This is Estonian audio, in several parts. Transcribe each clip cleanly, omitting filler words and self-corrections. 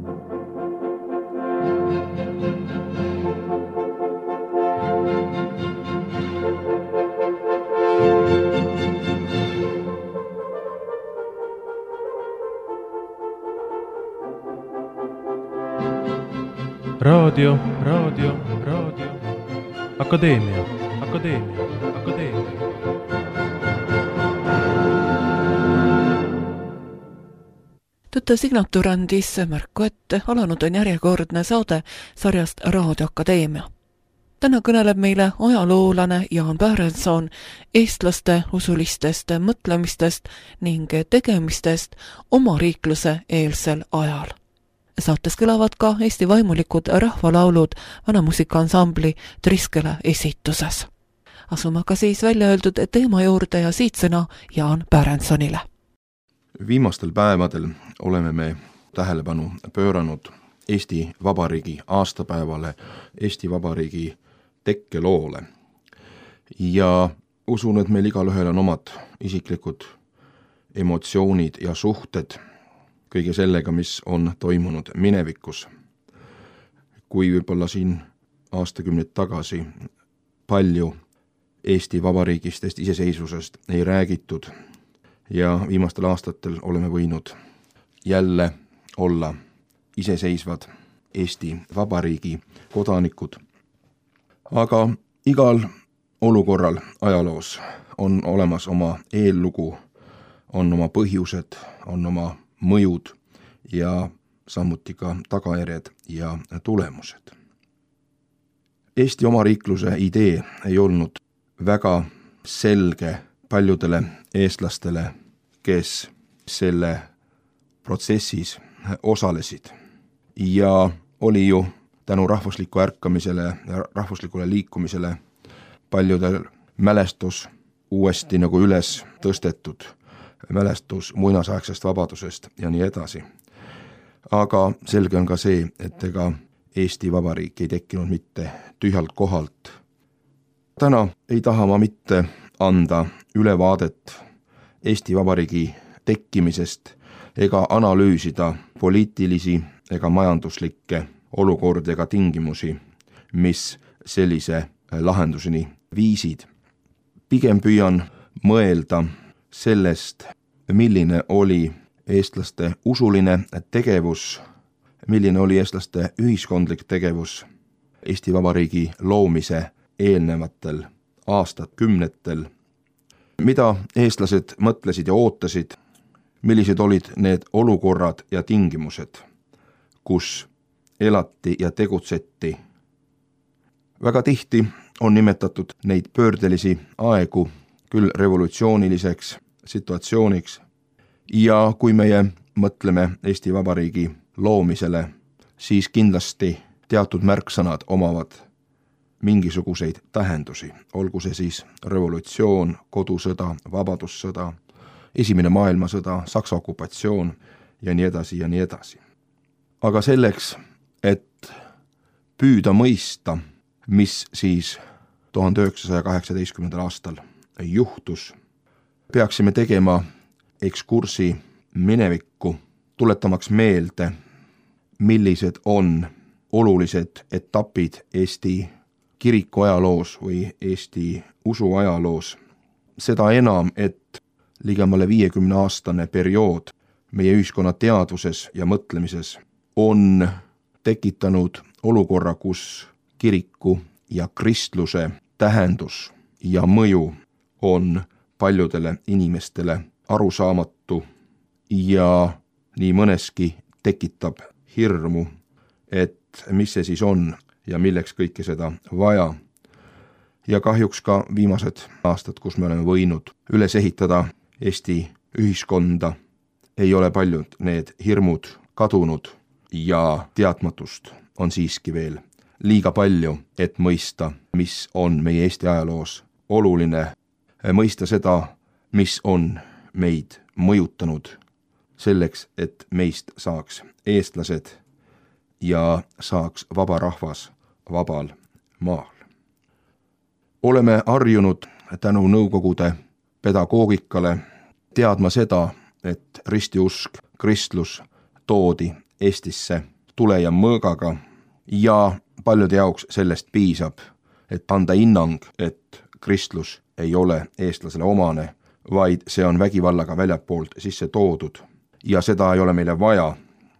Raadio. Akadeemia. Tuttav signatuur andis märku, et alanud on järjekordne saade sarjast Raadio Akadeemia. Täna kõneleb meile ajaloolane Jaan Pärensson eestlaste usulistest mõtlemistest ning tegemistest oma riikluse eelsel ajal. Saates kõlavad ka Eesti vaimulikud rahvalaulud vanamusikaansambli Triskele esituses. Asume ka siis välja öeldud teema juurde ja siit sõna Jaan Pärenssonile. Viimastel päevadel oleme me tähelepanu pööranud Eesti Vabariigi aastapäevale, Eesti Vabariigi tekkeloole. Ja usun, et meil igalühel on omad isiklikud emotsioonid ja suhted kõige sellega, mis on toimunud minevikus. Kui võib-olla siin aastakümneid tagasi palju Eesti Vabariigist, Eesti iseseisvusest ei räägitud ja viimastel aastatel oleme võinud jälle olla iseseisvad Eesti Vabariigi kodanikud. Aga igal olukorral ajaloos on olemas oma eellugu, on oma põhjused, on oma mõjud ja samuti ka tagajärjed ja tulemused. Eesti omariikluse idee ei olnud väga selge paljudele eestlastele, kes selle protsessis osalesid. Ja oli ju tänu rahvusliku ärkamisele ja rahvuslikule liikumisele paljudel mälestus uuesti nagu üles tõstetud, mälestus muinasaegsest vabadusest ja nii edasi. Aga selge on ka see, et ega Eesti Vabariik ei tekkinud mitte tühjalt kohalt. Täna ei taha ma mitte anda ülevaadet Eesti Vabariigi tekkimisest ega analüüsida poliitilisi ega majanduslikke olukordi ega tingimusi, mis sellise lahenduseni viisid. Pigem püüan mõelda sellest, milline oli eestlaste usuline tegevus, milline oli eestlaste ühiskondlik tegevus Eesti Vabariigi loomise eelnevatel aastakümnetel, mida eestlased mõtlesid ja ootasid, millised olid need olukorrad ja tingimused, kus elati ja tegutseti. Väga tihti on nimetatud neid pöördelisi aegu küll revolutsiooniliseks situatsiooniks ja kui meie mõtleme Eesti Vabariigi loomisele, siis kindlasti teatud märksõnad omavad mingisuguseid tähendusi, olgu see siis revolutsioon, kodusõda, vabadussõda, Esimene maailmasõda, Saksa okupatsioon ja nii edasi ja nii edasi. Aga selleks, et püüda mõista, mis siis 1918. aastal juhtus, peaksime tegema ekskursi minevikku, tuletamaks meelde, millised on olulised etapid Eesti kiriku ajaloos või Eesti usu ajaloos. Seda enam, et ligemale 50-aastane periood meie ühiskonna teadvuses ja mõtlemises on tekitanud olukorra, kus kiriku ja kristluse tähendus ja mõju on paljudele inimestele arusaamatu ja nii mõneski tekitab hirmu, et mis see siis on ja milleks kõike seda vaja. Ja kahjuks ka viimased aastad, kus me oleme võinud üles ehitada Eesti ühiskonda, ei ole paljud need hirmud kadunud ja teadmatust on siiski veel liiga palju, et mõista, mis on meie Eesti ajaloos oluline, mõista seda, mis on meid mõjutanud selleks, et meist saaks eestlased ja saaks vaba rahvas vabal maal. Oleme harjunud tänu Nõukogude pedagoogikale teadma seda, et ristiusk, kristlus toodi Eestisse tule ja mõõgaga ja paljude jaoks sellest piisab, et anda hinnang, et kristlus ei ole eestlasele omane, vaid see on vägivallaga väljapoolt sisse toodud ja seda ei ole meile vaja.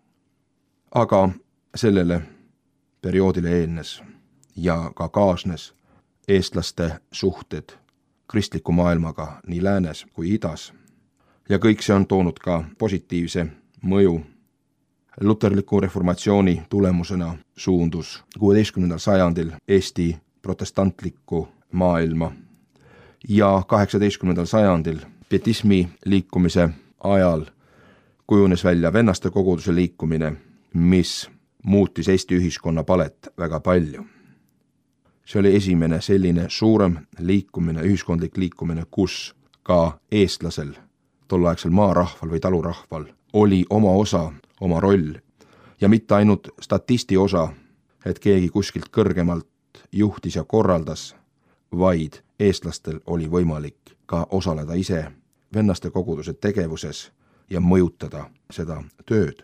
Aga sellele perioodile eelnes ja ka kaasnes eestlaste suhted kristliku maailmaga nii läänes kui idas. Ja kõik see on toonud ka positiivse mõju. Luterliku reformatsiooni tulemusena suundus 16. sajandil Eesti protestantlikku maailma ja 18. sajandil pietismi liikumise ajal kujunes välja vennaste koguduse liikumine, mis muutis Eesti ühiskonna palet väga palju. See oli esimene selline suurem liikumine, ühiskondlik liikumine, kus ka eestlasel, tolleaegsel maarahval või talurahval oli oma osa, oma roll ja mitte ainult statisti osa, et keegi kuskilt kõrgemalt juhtis ja korraldas, vaid eestlastel oli võimalik ka osaleda ise vennaste koguduse tegevuses ja mõjutada seda tööd.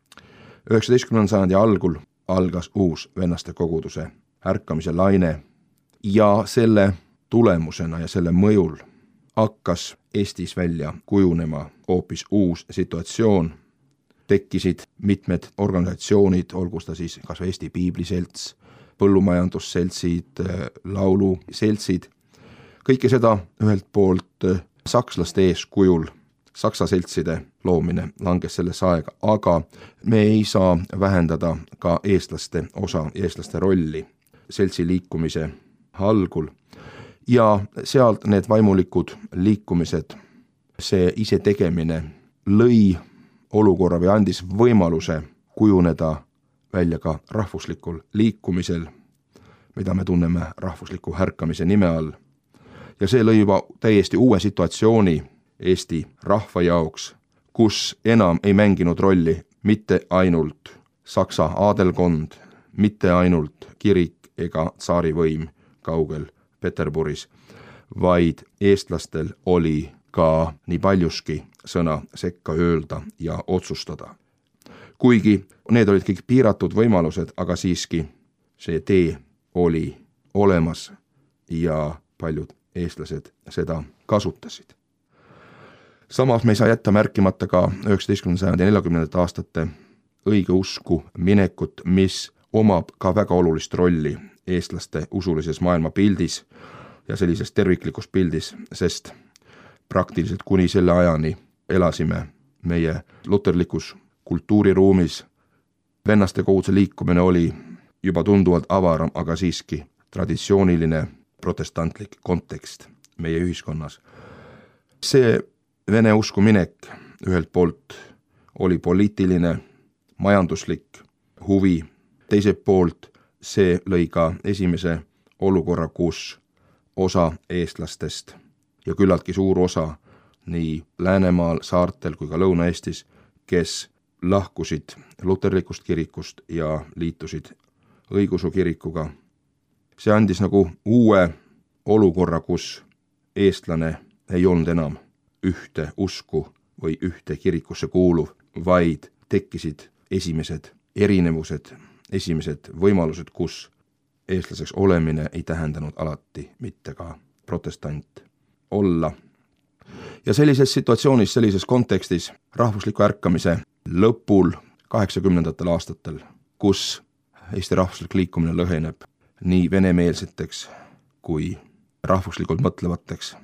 19. sajandi algul algas uus vennaste koguduse ärkamise laine ja selle tulemusena ja selle mõjul hakkas Eestis välja kujunema hoopis uus situatsioon. Tekkisid mitmed organisatsioonid, olgu seda siis kas Eesti Piibliselts, põllumajandusseltsid, lauluseltsid. Kõike seda ühelt poolt sakslaste eeskujul, saksa seltside loomine langes sellesse aega, aga me ei saa vähendada ka eestlaste osa, eestlaste rolli seltsi liikumise algul. Ja sealt need vaimulikud liikumised, see ise tegemine lõi olukorra või andis võimaluse kujuneda välja ka rahvuslikul liikumisel, mida me tunneme rahvusliku ärkamise nime all. Ja see lõi juba täiesti uue situatsiooni Eesti rahva jaoks, kus enam ei mänginud rolli mitte ainult Saksa aadelkond, mitte ainult kirik ega tsaarivõim kaugel Peterburis, vaid eestlastel oli ka nii paljuski sõna sekka öelda ja otsustada. Kuigi need olid kõik piiratud võimalused, aga siiski see tee oli olemas ja paljud eestlased seda kasutasid. Samas me ei saa jätta märkimata ka 19. sajandi 40. aastate õigeusku minekut, mis omab ka väga olulist rolli eestlaste usulises maailmapildis ja sellises terviklikus pildis, sest praktiliselt kuni selle ajani elasime meie luterlikus kultuuriruumis. Vennaste koguduse liikumine oli juba tunduvalt avaram, aga siiski traditsiooniline protestantlik kontekst meie ühiskonnas. See vene usku minek ühelt poolt oli poliitiline, majanduslik huvi, teiselt poolt see lõi ka esimese olukorra, kus osa eestlastest ja küllaltki suur osa nii Läänemaal, saartel kui ka Lõuna-Eestis, kes lahkusid luterlikust kirikust ja liitusid õigeusu kirikuga. See andis nagu uue olukorra, kus eestlane ei olnud enam ühte usku või ühte kirikusse kuuluv, vaid tekkisid esimesed erinevused, esimesed võimalused, kus eestlaseks olemine ei tähendanud alati mitte ka protestant olla. Ja sellises situatsioonis, sellises kontekstis rahvusliku ärkamise lõpul 80. aastatel, kus Eesti rahvuslik liikumine lõheneb nii venemeelseteks kui rahvuslikult mõtlevateks.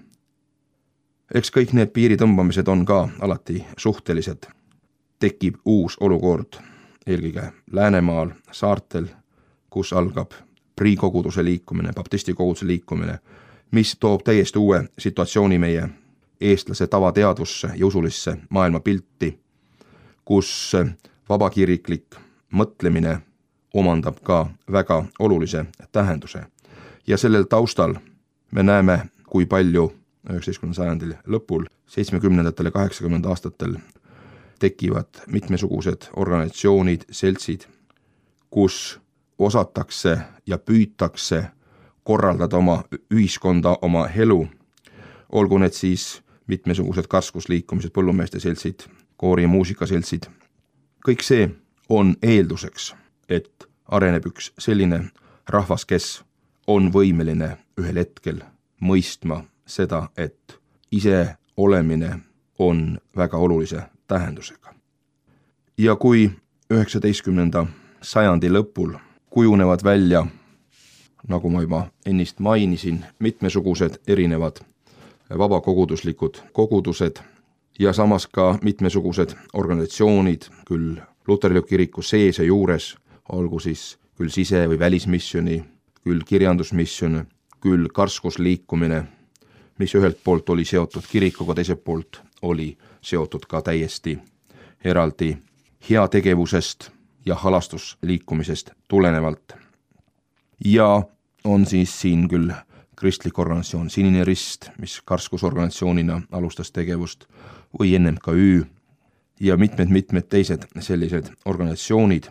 Eks kõik need piiritõmbamised on ka alati suhtelised. Tekib uus olukord eelkõige Läänemaal, saartel, kus algab priikoguduse liikumine, baptistikoguduse liikumine, mis toob täiesti uue situatsiooni meie eestlase tavateadvusse ja usulisse maailmapilti, kus vabakiriklik mõtlemine omandab ka väga olulise tähenduse. Ja sellel taustal me näeme, kui palju 19. sajandil lõpul, 70. ja 80. aastatel tekivad mitmesugused organisatsioonid, seltsid, kus osatakse ja püütakse korraldada oma ühiskonda, oma elu, olgu need siis mitmesugused kasvusliikumised, põllumeeste seltsid, koori- ja muusikaseltsid. Kõik see on eelduseks, et areneb üks selline rahvas, kes on võimeline ühel hetkel mõistma seda, et ise olemine on väga olulise tähendusega. Ja kui 19. sajandi lõpul kujunevad välja, nagu ma juba ennist mainisin, mitmesugused erinevad vabakoguduslikud kogudused ja samas ka mitmesugused organisatsioonid, küll luterliku kiriku sees ja juures, olgu siis küll sise- või välismisjoni, küll kirjandusmisjon, küll karskusliikumine, mis ühelt poolt oli seotud kirikuga, teiselt poolt oli seotud ka täiesti eraldi heategevusest ja halastusliikumisest tulenevalt. Ja on siis siin küll kristlik organisatsioon Sinine Rist, mis karskusorganisatsioonina alustas tegevust, või NMKÜ ja mitmed teised sellised organisatsioonid.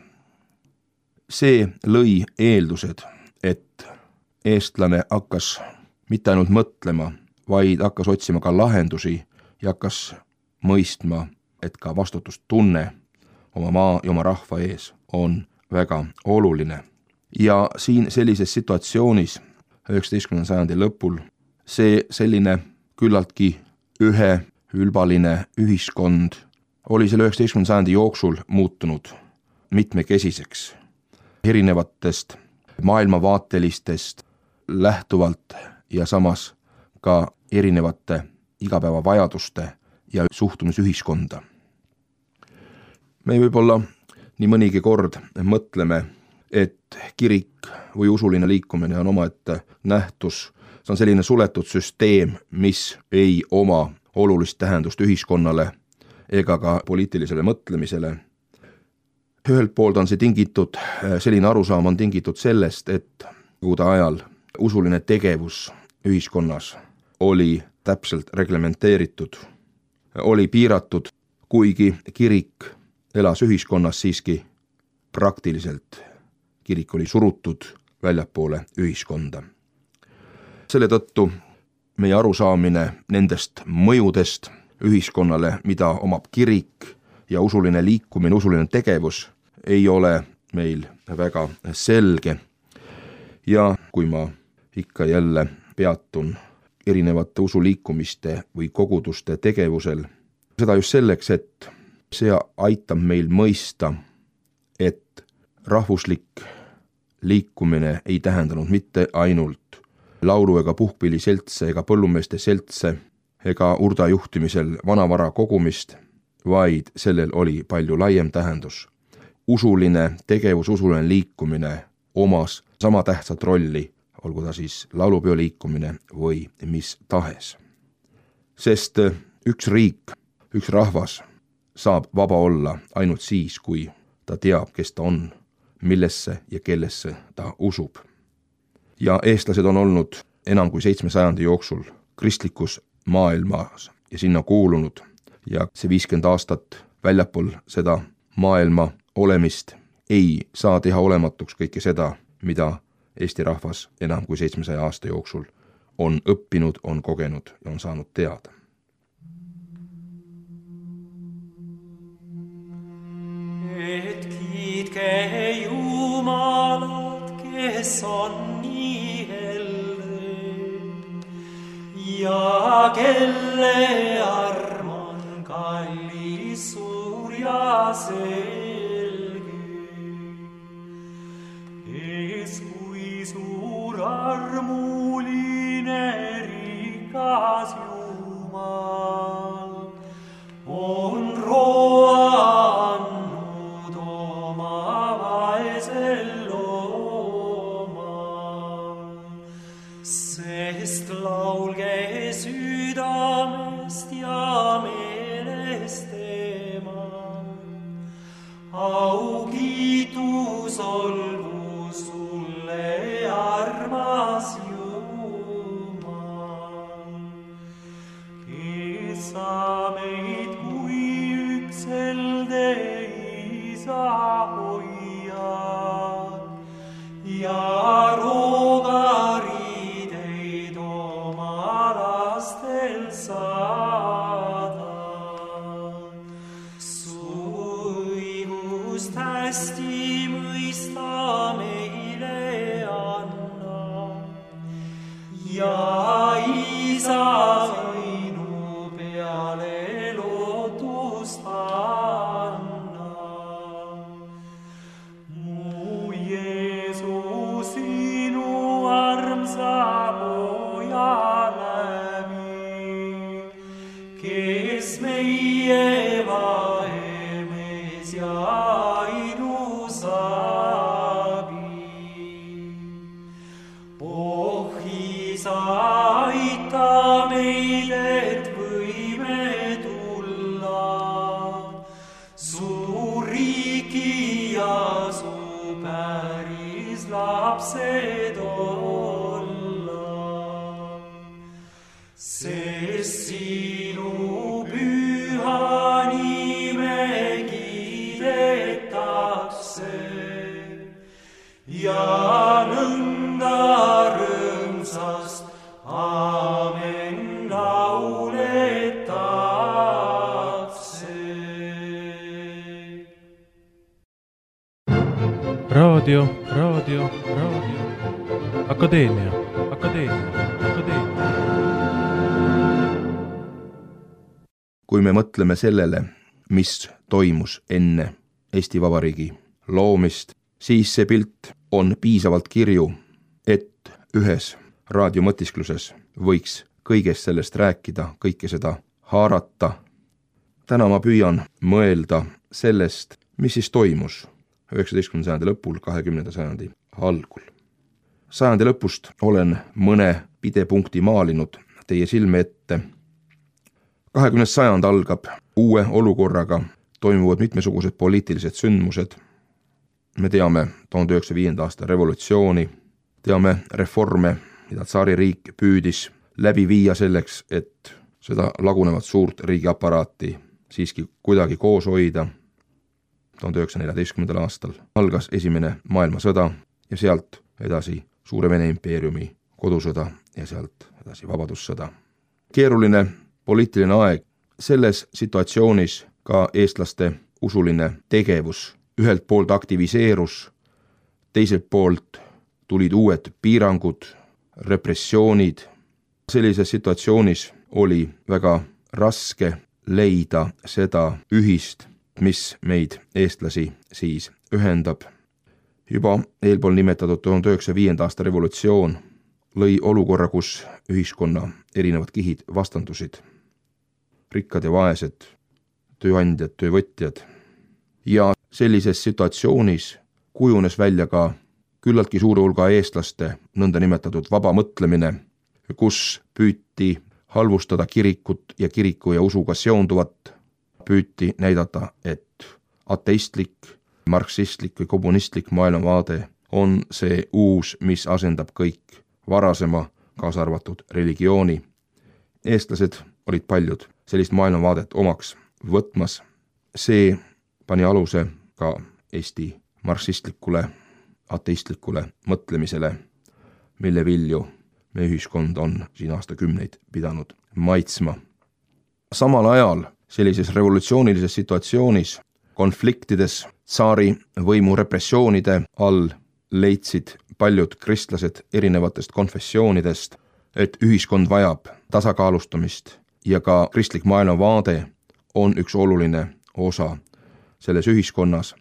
See lõi eeldused, et eestlane hakkas mitte ainult mõtlema, vaid hakkas otsima ka lahendusi ja hakkas mõistma, et ka vastutustunne oma maa ja oma rahva ees on väga oluline. Ja siin sellises situatsioonis 19. sajandi lõpul see selline küllaltki üheülbaline ühiskond oli selle 19. sajandi jooksul muutunud mitmekesiseks, erinevatest maailmavaatelistest lähtuvalt ja samas ka erinevate igapäevavajaduste ja suhtumisühiskonda. Me võib-olla nii mõnigi kord mõtleme, et kirik või usuline liikumine on omaette nähtus, see on selline suletud süsteem, mis ei oma olulist tähendust ühiskonnale ega ka poliitilisele mõtlemisele. Ühelt poolt on see tingitud, selline arusaam on tingitud sellest, et kuude ajal usuline tegevus ühiskonnas oli täpselt reglementeeritud, oli piiratud, kuigi kirik elas ühiskonnas siiski praktiliselt. Kirik oli surutud väljapoole ühiskonda. Selle tõttu meie arusaamine nendest mõjudest ühiskonnale, mida omab kirik ja usuline liikumine, usuline tegevus, ei ole meil väga selge. Ja kui ma ikka jälle peatun erinevate usuliikumiste või koguduste tegevusel, seda just selleks, et see aitab meil mõista, et rahvuslik liikumine ei tähendanud mitte ainult laulu- ega puhkpilliseltse ega põllumeeste seltse ega urda juhtimisel vanavara kogumist, vaid sellel oli palju laiem tähendus. Usuline tegevus, usuline liikumine omas sama tähtsat rolli, olgu ta siis laulupeo liikumine või mis tahes. Sest üks riik, üks rahvas saab vaba olla ainult siis, kui ta teab, kes ta on, millesse ja kellesse ta usub. Ja eestlased on olnud enam kui 7 sajandi jooksul kristlikus maailmas ja sinna kuulunud ja see 50 aastat väljapool seda maailma olemist ei saa teha olematuks kõike seda, mida Eesti rahvas enam kui 700 aasta jooksul on õppinud, on kogenud ja on saanud teada. Et kiitke Jumalat, kes on nii helle ja kelle arm on kallis, suur ja selge. Ees kui suur armuline rikas Jumal on roa andnud oma vaesel loomal, sest laulge südamest ja meelest temal. Au kiitus olgu sulle, armas Jumal, kes sa meid kui ükselde isa hoiad ja roogariideid oma lastel saadad. Su õigust hästi mõista meile anna. Ja Isa ainu peale lootust anna. Mu Jeesus sinu armsa poja läbi, kes meie vaemes ja ainus abi. Oh Isa, aita meid, et võime tulla su riiki ja su päris lapsed olla. Sest sinu püha nime kiidetakse ja nõnda rõõmsast aamen lauletakse. Raadio. Akadeemia. Kui me mõtleme sellele, mis toimus enne Eesti Vabariigi loomist, siis see pilt on piisavalt kirju, et ühes raadiomõtiskluses võiks kõigest sellest rääkida, kõike seda haarata. Täna ma püüan mõelda sellest, mis siis toimus 19. sajandi lõpul, 20. sajandi algul. Sajandi lõpust olen mõne pidepunkti maalinud teie silme ette. 20. sajand algab uue olukorraga, toimuvad mitmesugused poliitilised sündmused. Me teame 1905. aasta revolutsiooni, teame reforme, mida tsaaririik püüdis läbi viia selleks, et seda lagunevat suurt riigiaparaati siiski kuidagi koos hoida. 1914. aastal algas Esimene maailmasõda ja sealt edasi Suure Vene impeeriumi kodusõda ja sealt edasi vabadussõda. Keeruline poliitiline aeg, selles situatsioonis ka eestlaste usuline tegevus ühelt poolt aktiviseerus, teiselt poolt tulid uued piirangud, repressioonid. Sellises situatsioonis oli väga raske leida seda ühist, mis meid eestlasi siis ühendab. Juba eelpool nimetatud 1905. aasta revolutsioon lõi olukorra, kus ühiskonna erinevad kihid vastandusid. Rikkad ja vaesed, tööandjad, töövõtjad. Ja sellises situatsioonis kujunes välja ka küllaltki suure hulga eestlaste nõnda nimetatud vaba mõtlemine, kus püüti halvustada kirikut ja kiriku ja usuga seonduvat, püüti näidata, et ateistlik, marksistlik või kommunistlik maailmavaade on see uus, mis asendab kõik varasema, kaasa arvatud religiooni. Eestlased olid paljud sellist maailmavaadet omaks võtmas. See pani aluse ka Eesti marksistlikule, ateistlikule mõtlemisele, mille vilju meie ühiskond on siin aastakümneid pidanud maitsma. Samal ajal sellises revolutsioonilises situatsioonis, konfliktides, tsaari võimu repressioonide all leidsid paljud kristlased erinevatest konfessioonidest, et ühiskond vajab tasakaalustamist ja ka kristlik maailmavaade on üks oluline osa selles ühiskonnas.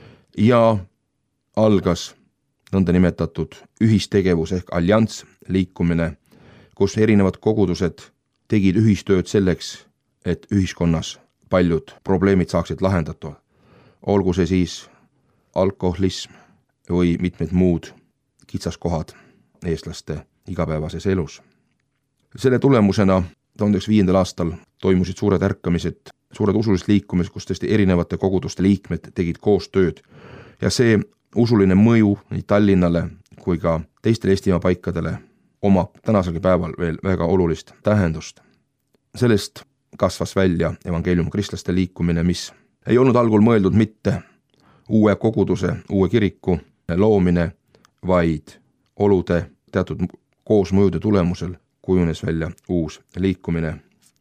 Ja algas nõnda nimetatud ühistegevus ehk allianss liikumine, kus erinevad kogudused tegid ühistööd selleks, et ühiskonnas paljud probleemid saaksid lahendatud. Olgu see siis alkoholism või mitmed muud kitsaskohad eestlaste igapäevases elus. Selle tulemusena 1905. aastal toimusid suured ärkamised, suured usulised liikumised, kus tõesti erinevate koguduste liikmed tegid koostööd. Ja see usuline mõju nii Tallinnale kui ka teistele Eestimaa paikadele omab tänaselgi päeval veel väga olulist tähendust. Sellest kasvas välja evangeelium kristlaste liikumine, mis ei olnud algul mõeldud mitte uue koguduse, uue kiriku loomine, vaid olude teatud koosmõjude tulemusel kujunes välja uus liikumine.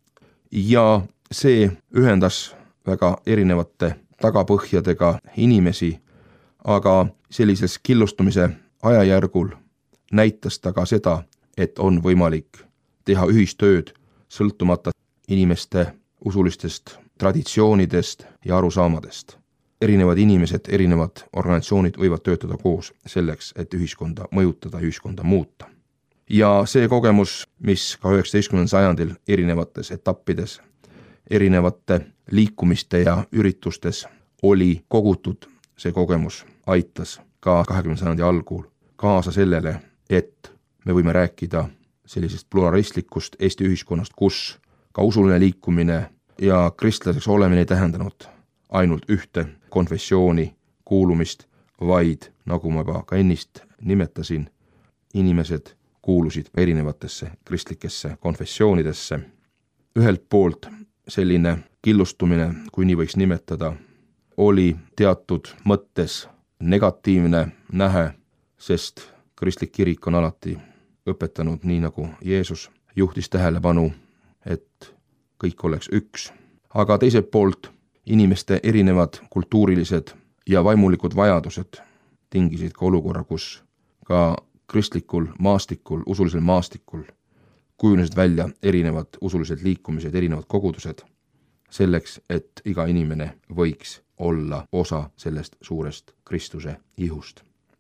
Ja see ühendas väga erinevate tagapõhjadega inimesi, aga sellises killustumise ajajärgul näitas ta ka seda, et on võimalik teha ühistööd sõltumata inimeste usulistest traditsioonidest ja arusaamadest. Erinevad inimesed, erinevad organisatsioonid võivad töötada koos selleks, et ühiskonda mõjutada, ühiskonda muuta. Ja see kogemus, mis ka 19. sajandil erinevates etappides, erinevate liikumiste ja üritustes oli kogutud, see kogemus aitas ka 20. sajandi algul kaasa sellele, et me võime rääkida sellisest pluralistlikust Eesti ühiskonnast, kus ka usuline liikumine ja kristlaseks olemine ei tähendanud ainult ühte konfessiooni kuulumist, vaid nagu ma juba ka ennist nimetasin, inimesed kuulusid erinevatesse kristlikesse konfessioonidesse. Ühelt poolt selline killustumine, kui nii võiks nimetada, oli teatud mõttes negatiivne nähe, sest kristlik kirik on alati õpetanud nii, nagu Jeesus juhtis tähelepanu, et kõik oleks üks. Aga teiselt poolt inimeste erinevad kultuurilised ja vaimulikud vajadused tingisid ka olukorra, kus ka kristlikul maastikul, usulisel maastikul kujunesid välja erinevad usulised liikumised, erinevad kogudused, selleks, et iga inimene võiks olla osa sellest suurest Kristuse ihust.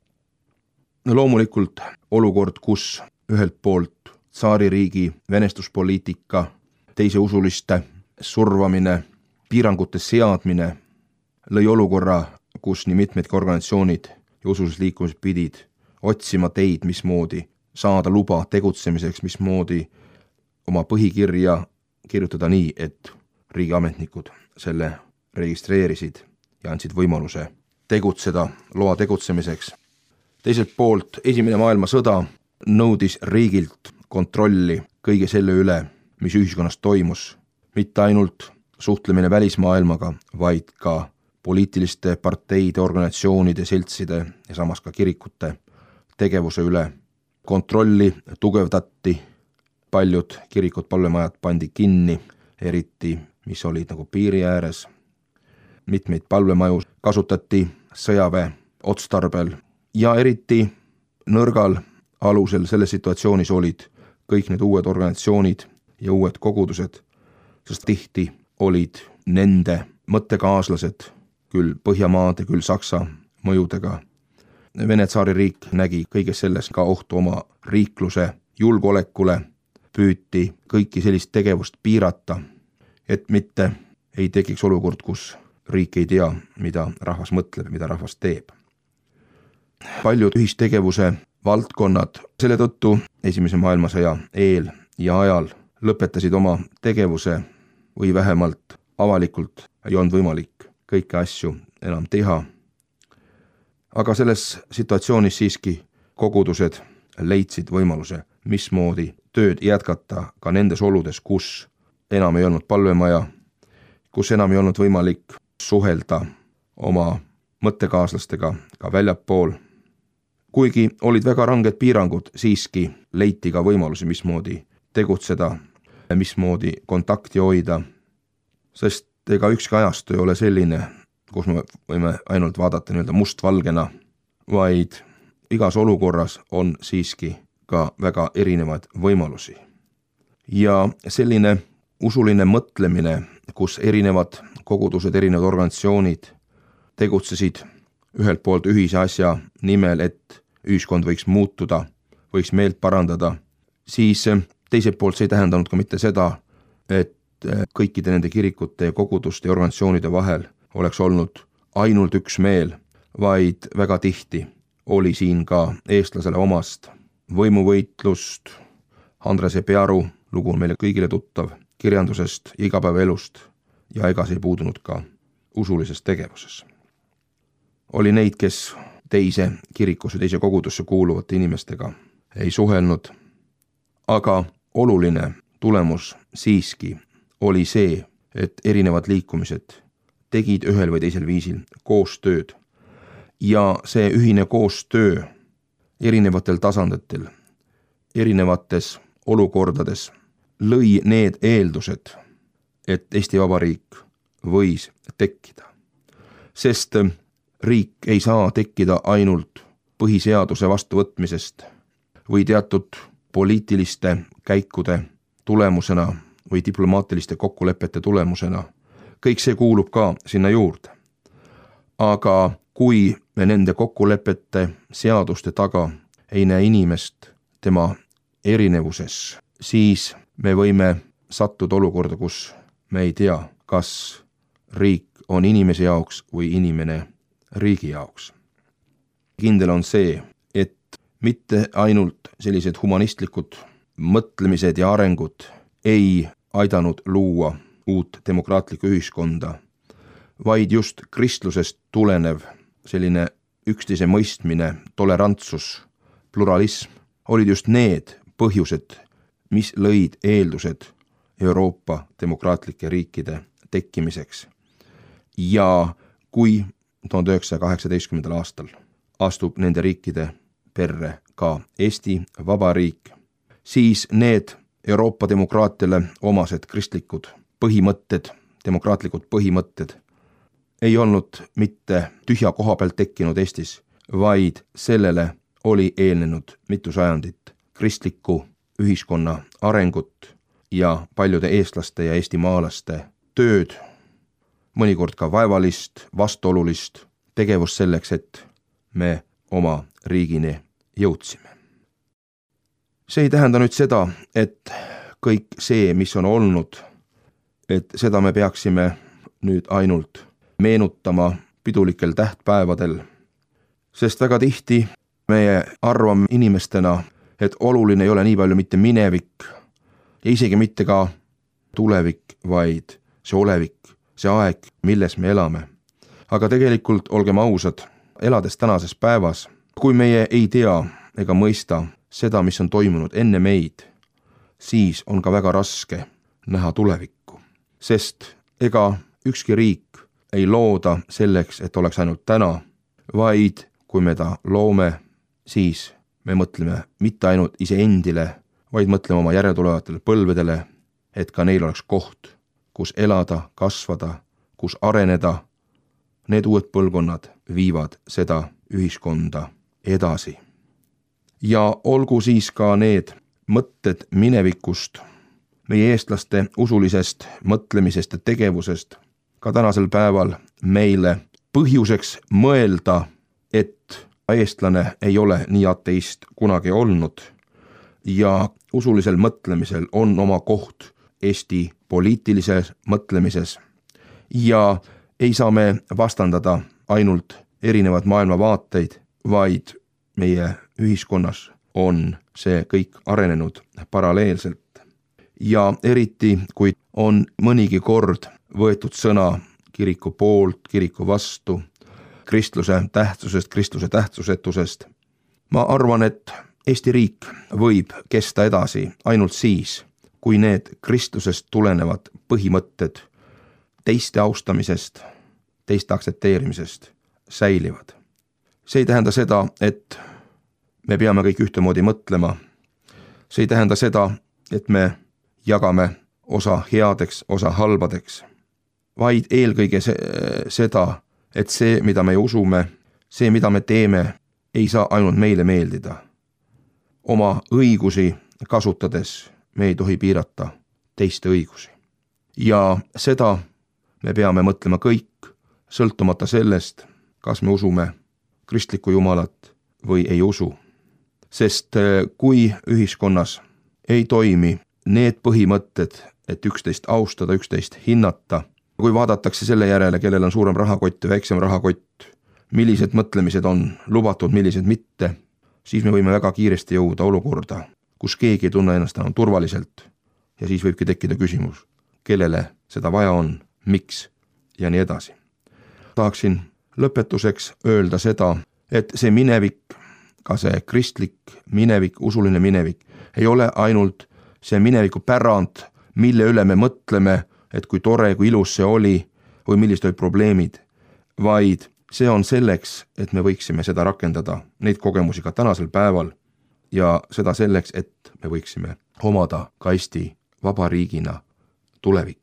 No loomulikult olukord, kus ühelt poolt tsaaririigi venestuspoliitika, teise usuliste survamine, piirangute seadmine lõi olukorra, kus nii mitmedki organisatsioonid ja usulised liikumised pidid otsima teid, mismoodi saada luba tegutsemiseks, mismoodi oma põhikirja kirjutada nii, et riigiametnikud selle registreerisid ja andsid võimaluse tegutseda, loa tegutsemiseks. Teiselt poolt Esimene maailmasõda nõudis riigilt kontrolli kõige selle üle, mis ühiskonnas toimus, mitte ainult suhtlemine välismaailmaga, vaid ka poliitiliste parteide, organisatsioonide, seltside ja samas ka kirikute tegevuse üle. Kontrolli tugevdati, paljud kirikud, palvemajad pandi kinni, eriti mis olid nagu piiri ääres. Mitmeid palvemaju kasutati sõjaväe otstarbel ja eriti nõrgal alusel selles situatsioonis olid kõik need uued organisatsioonid ja uued kogudused, sest tihti olid nende mõttekaaslased küll Põhjamaade, küll Saksa mõjudega. Vene tsaaririik nägi kõiges selles ka ohtu oma riikluse julgeolekule, püüti kõiki sellist tegevust piirata, et mitte ei tekiks olukord, kus riik ei tea, mida rahvas mõtleb, mida rahvas teeb. Paljud ühistegevuse valdkonnad selle tõttu Esimese maailmasõja eel ja ajal lõpetasid oma tegevuse või vähemalt avalikult ei olnud võimalik kõiki asju enam teha. Aga selles situatsioonis siiski kogudused leidsid võimaluse, mismoodi tööd jätkata ka nendes oludes, kus enam ei olnud palvemaja, kus enam ei olnud võimalik suhelda oma mõttekaaslastega ka väljapool. Kuigi olid väga ranged piirangud, siiski leiti ka võimalusi, mismoodi tegutseda, mismoodi kontakti hoida, sest ega ükski ajastu ei ole selline, kus me võime ainult vaadata nii-öelda mustvalgena, vaid igas olukorras on siiski ka väga erinevaid võimalusi. Ja selline usuline mõtlemine, kus erinevad kogudused, erinevad organisatsioonid tegutsesid ühelt poolt ühise asja nimel, et ühiskond võiks muutuda, võiks meelt parandada, siis teiselt poolt see ei tähendanud ka mitte seda, et kõikide nende kirikute ja koguduste ja organisatsioonide vahel oleks olnud ainult üks meel, vaid väga tihti oli siin ka eestlasele omast võimuvõitlust. Andres Epiaru lugu on meile kõigile tuttav kirjandusest, igapäevaelust ja ega see ei puudunud ka usulises tegevuses. Oli neid, kes teise kirikusse, teise kogudusse kuuluvate inimestega ei suhelnud, aga oluline tulemus siiski oli see, et erinevad liikumised tegid ühel või teisel viisil koostööd ja see ühine koostöö erinevatel tasanditel, erinevates olukordades lõi need eeldused, et Eesti Vabariik võis tekkida. Sest riik ei saa tekkida ainult põhiseaduse vastuvõtmisest või teatud poliitiliste käikude tulemusena või diplomaatiliste kokkulepete tulemusena. Kõik see kuulub ka sinna juurde. Aga kui me nende kokkulepete seaduste taga ei näe inimest tema erinevuses, siis me võime sattuda olukorda, kus me ei tea, kas riik on inimese jaoks või inimene riigi jaoks. Kindel on see, et mitte ainult sellised humanistlikud mõtlemised ja arengud ei aidanud luua uut demokraatlikku ühiskonda, vaid just kristlusest tulenev selline üksteise mõistmine, tolerantsus, pluralism olid just need põhjused, mis lõid eeldused Euroopa demokraatlike riikide tekkimiseks. Ja kui 1918. aastal astub nende riikide perre ka Eesti Vabariik, siis need Euroopa demokraatiale omased kristlikud põhimõtted, demokraatlikud põhimõtted ei olnud mitte tühja koha pealt tekkinud Eestis, vaid sellele oli eelnenud mitu sajandit kristliku ühiskonna arengut ja paljude eestlaste ja eestimaalaste tööd, mõnikord ka vaevalist, vastuolulist tegevust selleks, et me oma riigini jõudsime. See ei tähenda nüüd seda, et kõik see, mis on olnud, et seda me peaksime nüüd ainult meenutama pidulikel tähtpäevadel, sest väga tihti meie arvame inimestena, et oluline ei ole nii palju mitte minevik ja isegi mitte ka tulevik, vaid see olevik, see aeg, milles me elame. Aga tegelikult, olgem ausad, elades tänases päevas, kui meie ei tea ega mõista seda, mis on toimunud enne meid, siis on ka väga raske näha tulevikku. Sest ega ükski riik ei looda selleks, et oleks ainult täna, vaid kui me ta loome, siis me mõtleme mitte ainult iseendile, vaid mõtleme oma järeltulevatele põlvedele, et ka neil oleks koht, kus elada, kasvada, kus areneda. Need uued põlvkonnad viivad seda ühiskonda edasi. Ja olgu siis ka need mõtted minevikust, meie eestlaste usulisest mõtlemisest ja tegevusest ka tänasel päeval meile põhjuseks mõelda, et eestlane ei ole nii ateist kunagi olnud ja usulisel mõtlemisel on oma koht Eesti poliitilises mõtlemises ja ei saa me vastandada ainult erinevad maailmavaateid, vaid meie ühiskonnas on see kõik arenenud paralleelselt. Ja eriti, kui on mõnigi kord võetud sõna kiriku poolt, kiriku vastu, kristluse tähtsusest, kristluse tähtsusetusest, ma arvan, et Eesti riik võib kesta edasi ainult siis, kui need kristlusest tulenevad põhimõtted teiste austamisest, teiste aktsepteerimisest säilivad. See ei tähenda seda, et me peame kõik ühtemoodi mõtlema. See ei tähenda seda, et me jagame osa headeks, osa halbadeks, vaid eelkõige seda, et see, mida me usume, see, mida me teeme, ei saa ainult meile meeldida. Oma õigusi kasutades me ei tohi piirata teiste õigusi. Ja seda me peame mõtlema kõik, sõltumata sellest, kas me usume kristlikku Jumalat või ei usu. Sest kui ühiskonnas ei toimi need põhimõtted, et üksteist austada, üksteist hinnata, kui vaadatakse selle järele, kellel on suurem rahakott ja väiksem rahakott, millised mõtlemised on lubatud, millised mitte, siis me võime väga kiiresti jõuda olukorda, kus keegi ei tunne ennast enam turvaliselt ja siis võibki tekkida küsimus, kellele seda vaja on, miks ja nii edasi. Tahaksin lõpetuseks öelda seda, et see minevik, ka see kristlik minevik, usuline minevik, ei ole ainult see mineviku pärand, mille üle me mõtleme, et kui tore, kui ilus see oli või millised olid probleemid, vaid see on selleks, et me võiksime seda rakendada, neid kogemusi ka tänasel päeval ja seda selleks, et me võiksime omada ka Eesti Vabariigina tulevikku.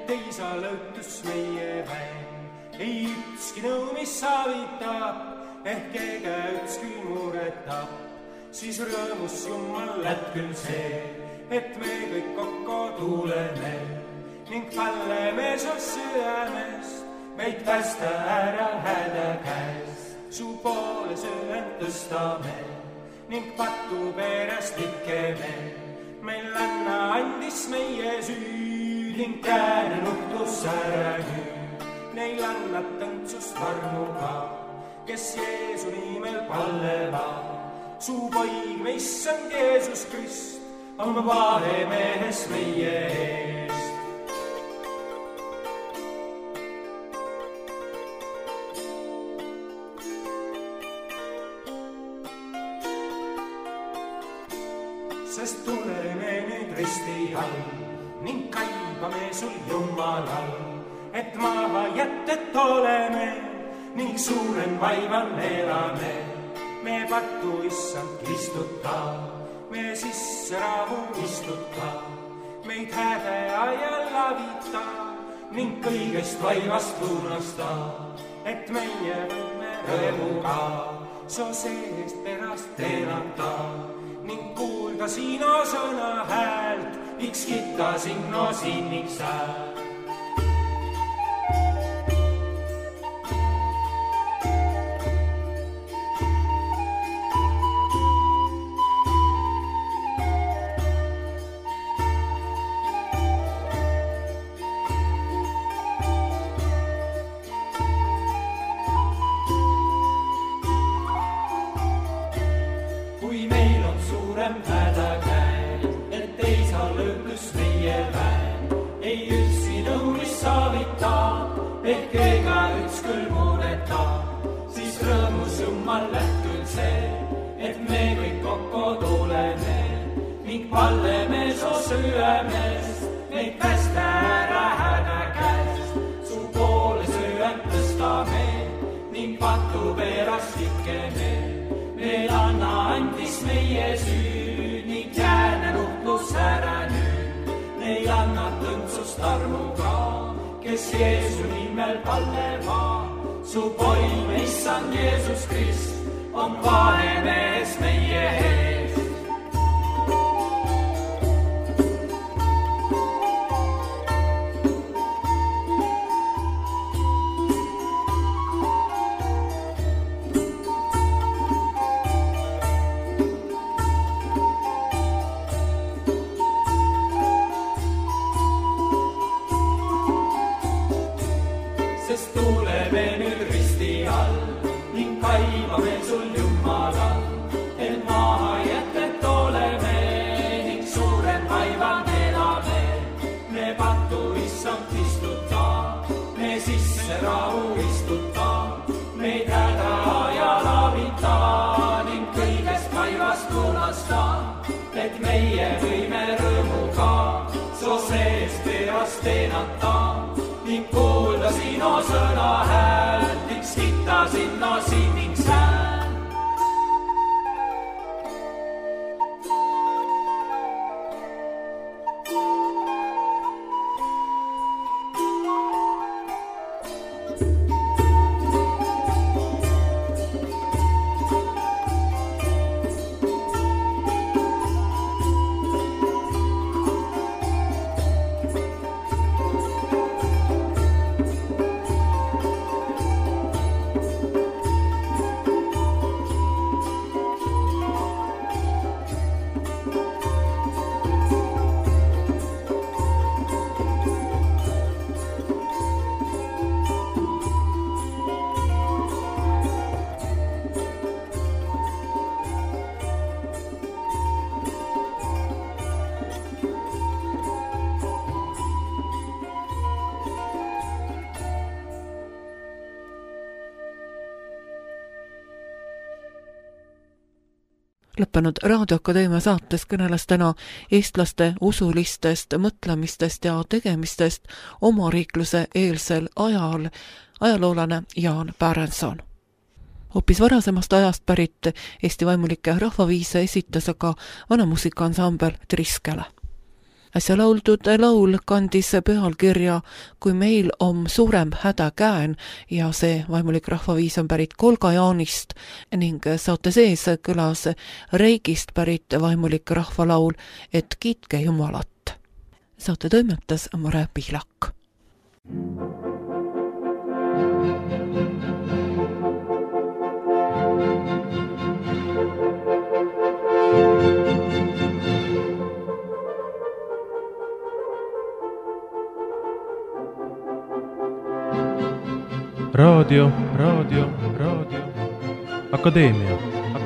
et ei saa lõõtus meie väen. Ei ükski nõu, mis savitab, ehk ega üks küll muretab, siis rõõmus Jumalat küll see, et me kõik kokku tuleme ning falleme su südamest, meid päästa ära häda käes. Su poole südant tõstame ning patu pärast ikkeme, meil anna andis meie süü ning kääne nuhtlus ära nüüd. Neil annab tõntsust varmuga, kes Jeesu nimel pallevad. Su poig, issand Jeesus Krist, on vahemehes meie eest. Sest tuleme nüüd risti all ning kaibame sul Jumalal, et maha jätet oleme ning suurem vaivan elame. Me pattu issand istuta, me sisse rahu istuta, meid häde ajal lavita ning kõigest vaivast lunasta, et meie võime rõõmuga so seest pärast teenata ning kuulda sinu sõna häält, iks kitta sinu sinniks häält. Kes Jeesu nimel pallevad, su poim, issand Jeesus Krist, on vahemees meie ees. Et meie võime rõõmuga so seest pärast teenata ning kuulda sinu sõna häält, iks kitta sinna sinniks häält. Lõppenud Raadioakadeemia saates kõneles täna eestlaste usulistest mõtlemistest ja tegemistest omariikluse eelsel ajal ajaloolane Jaan Pärenson. Hoopis varasemast ajast pärit Eesti vaimulike rahvaviise esitas aga vanamuusikansambel Triskele. äsja lauldud laul kandis pealkirja Kui meil om suurem häda käen ja see vaimulik rahvaviis on pärit Kolgajaanist ning saate sees kõlas Reigist pärit vaimulik rahvalaul Et kiitke Jumalat. Saate toimetas Mare Pihlak. Raadio. Akadeemia.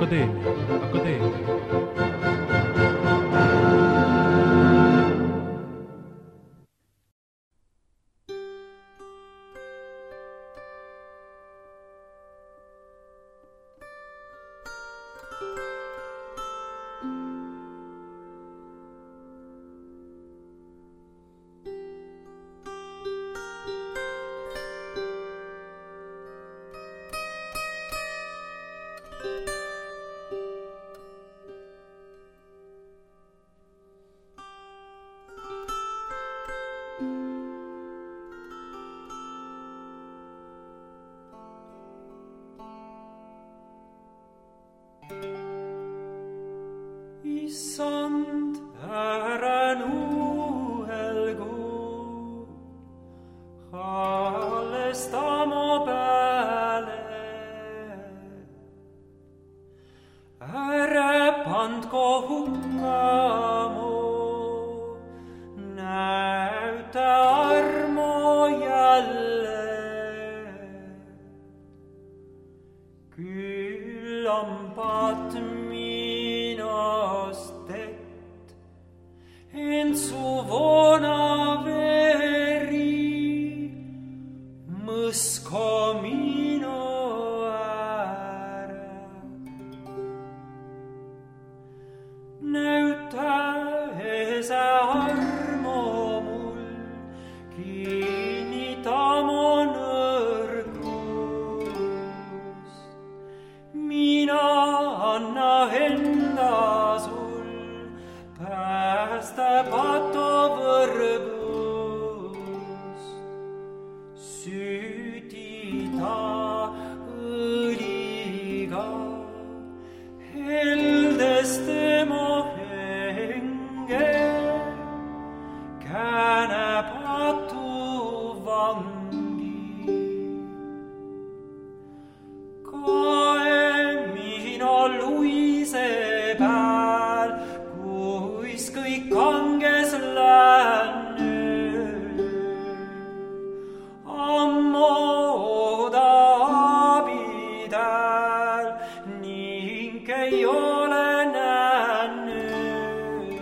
Issand, ära nuhelgu, hallesta mu peale. Ära pandko hukka mu, näytä armo jälle. Küll ampat en su vona veri mõsko minu ära. Näytä ese armo mul, kinnita mu nõrgus. Mina anna enda sul, päästä pato võrbus, süüdida õliga, heldes tema henge, kääne patu vangi. Kae mina luise pääl, kõik kanges länne. Ammo oda abidäl ning ei ole nänne.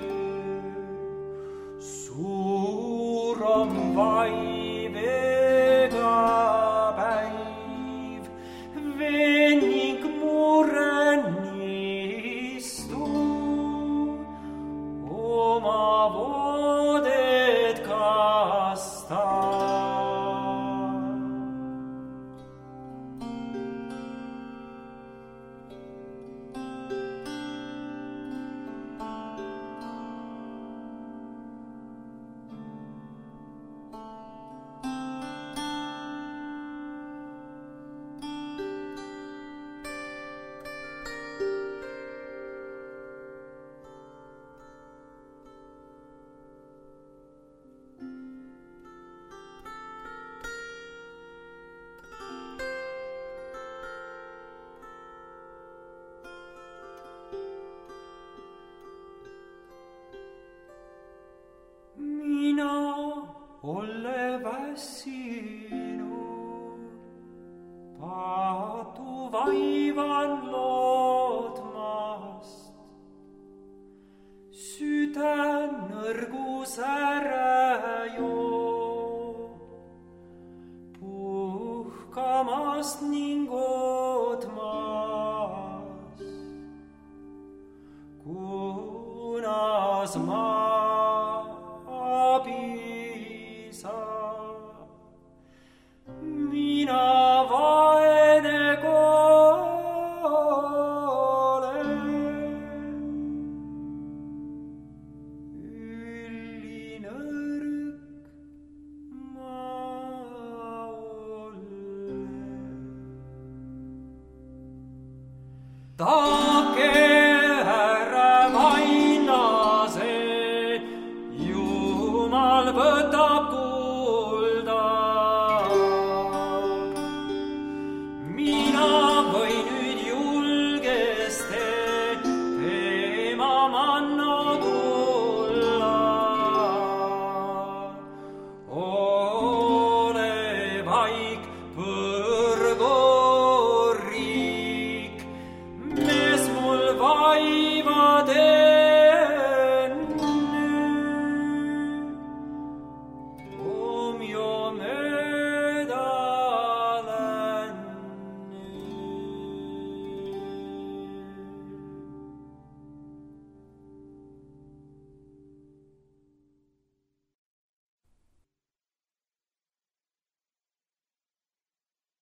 Suur on vaiv ega päiv, vening murenistu. Oma vooded kasta. Olle väsinud, patu vaivan lootmast. Süda nõrgus ära joob, puhkamast ning ootmast. Kunas ma abisa